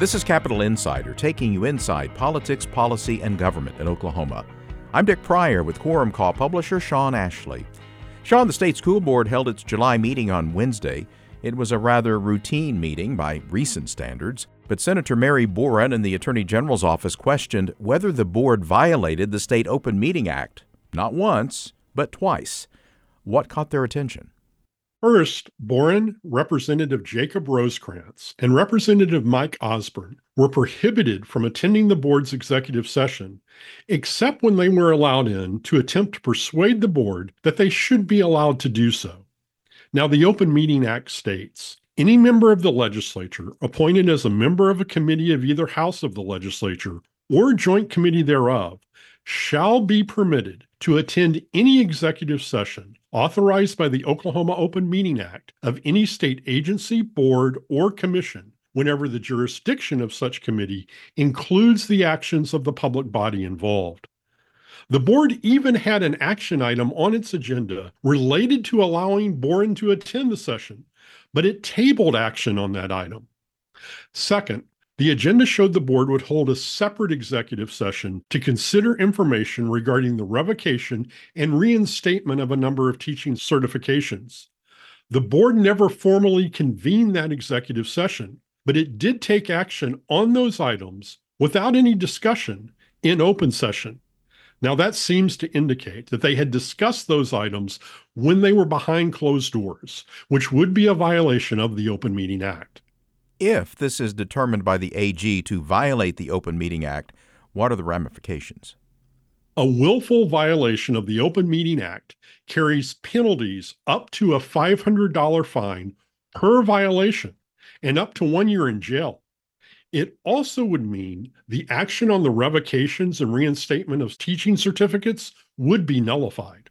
This is Capital Insider, taking you inside politics, policy, and government in Oklahoma. I'm Dick Pryor with Quorum Call publisher Sean Ashley. Sean, the state school board held its July meeting on Wednesday. It was a rather routine meeting by recent standards, but Senator Mary Boren in the Attorney General's office questioned whether the board violated the State Open Meeting Act. Not once, but twice. What caught their attention? First, Boren, Representative Jacob Rosecrans, and Representative Mike Osborne were prohibited from attending the board's executive session, except when they were allowed in to attempt to persuade the board that they should be allowed to do so. Now, the Open Meeting Act states, any member of the legislature appointed as a member of a committee of either house of the legislature or joint committee thereof shall be permitted to attend any executive session authorized by the Oklahoma Open Meeting Act of any state agency, board, or commission whenever the jurisdiction of such committee includes the actions of the public body involved. The board even had an action item on its agenda related to allowing Boren to attend the session, but it tabled action on that item. Second, the agenda showed the board would hold a separate executive session to consider information regarding the revocation and reinstatement of a number of teaching certifications. The board never formally convened that executive session, but it did take action on those items without any discussion in open session. Now, that seems to indicate that they had discussed those items when they were behind closed doors, which would be a violation of the Open Meeting Act. If this is determined by the AG to violate the Open Meeting Act, what are the ramifications? A willful violation of the Open Meeting Act carries penalties up to a $500 fine per violation and up to 1 year in jail. It also would mean the action on the revocations and reinstatement of teaching certificates would be nullified.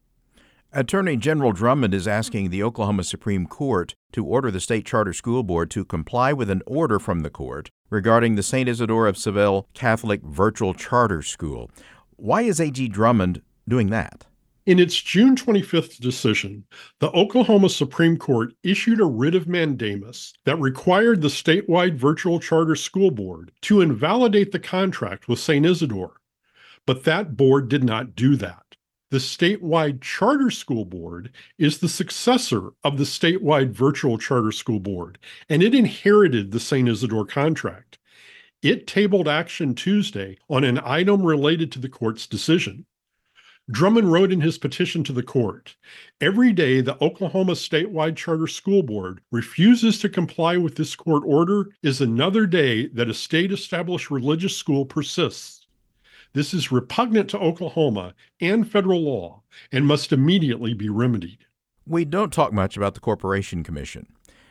Attorney General Drummond is asking the Oklahoma Supreme Court to order the State Charter School Board to comply with an order from the court regarding the St. Isidore of Seville Catholic Virtual Charter School. Why is AG Drummond doing that? In its June 25th decision, the Oklahoma Supreme Court issued a writ of mandamus that required the statewide Virtual Charter School Board to invalidate the contract with St. Isidore. But that board did not do that. The statewide Charter School Board is the successor of the statewide Virtual Charter School Board, and it inherited the St. Isidore contract. It tabled action Tuesday on an item related to the court's decision. Drummond wrote in his petition to the court, every day the Oklahoma statewide Charter School Board refuses to comply with this court order is another day that a state-established religious school persists. This is repugnant to Oklahoma and federal law and must immediately be remedied. We don't talk much about the Corporation Commission,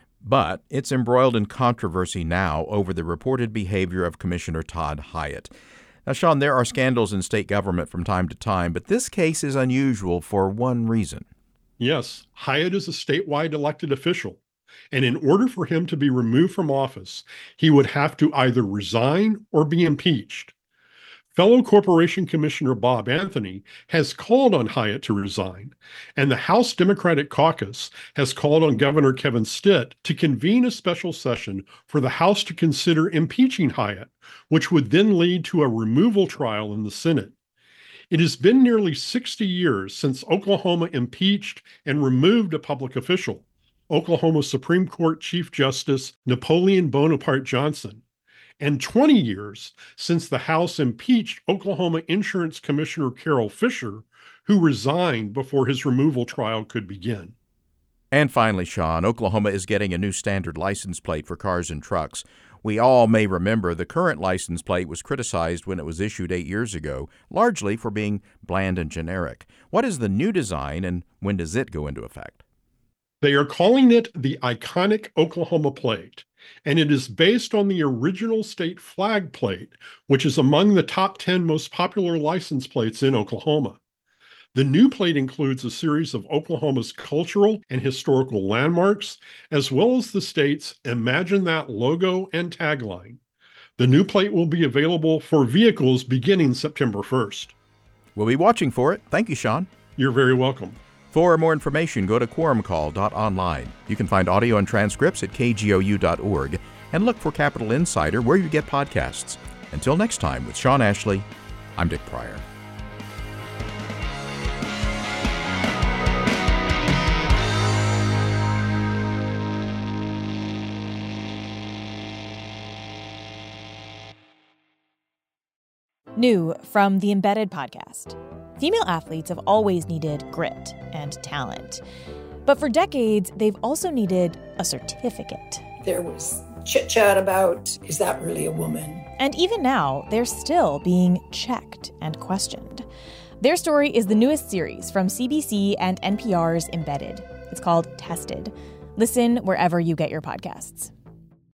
but it's embroiled in controversy now over the reported behavior of Commissioner Todd Hyatt. Now, Sean, there are scandals in state government from time to time, but this case is unusual for one reason. Yes, Hyatt is a statewide elected official, and in order for him to be removed from office, he would have to either resign or be impeached. Fellow Corporation Commissioner Bob Anthony has called on Hyatt to resign, and the House Democratic Caucus has called on Governor Kevin Stitt to convene a special session for the House to consider impeaching Hyatt, which would then lead to a removal trial in the Senate. It has been nearly 60 years since Oklahoma impeached and removed a public official, Oklahoma Supreme Court Chief Justice Napoleon Bonaparte Johnson, and 20 years since the House impeached Oklahoma Insurance Commissioner Carol Fisher, who resigned before his removal trial could begin. And finally, Sean, Oklahoma is getting a new standard license plate for cars and trucks. We all may remember the current license plate was criticized when it was issued 8 years ago, largely for being bland and generic. What is the new design, and when does it go into effect? They are calling it the iconic Oklahoma plate, and it is based on the original state flag plate, which is among the top 10 most popular license plates in Oklahoma. The new plate includes a series of Oklahoma's cultural and historical landmarks, as well as the state's Imagine That logo and tagline. The new plate will be available for vehicles beginning September 1st. We'll be watching for it. Thank you, Sean. You're very welcome. For more information, go to quorumcall.online. You can find audio and transcripts at kgou.org. and look for Capital Insider where you get podcasts. Until next time, with Sean Ashley, I'm Dick Pryor. New from the Embedded podcast. Female athletes have always needed grit and talent. But for decades, they've also needed a certificate. There was chit-chat about, is that really a woman? And even now, they're still being checked and questioned. Their story is the newest series from CBC and NPR's Embedded. It's called Tested. Listen wherever you get your podcasts.